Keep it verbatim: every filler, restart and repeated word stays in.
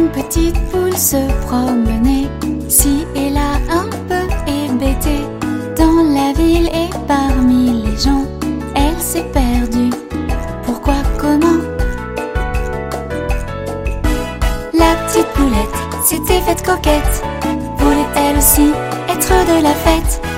Une petite poule se promenait ci et là un peu hébétée. Dans la ville et parmi les gens, elle s'est perdue. Pourquoi, comment? La petite poulette s'était faite coquette. Voulait elle aussi être de la fête?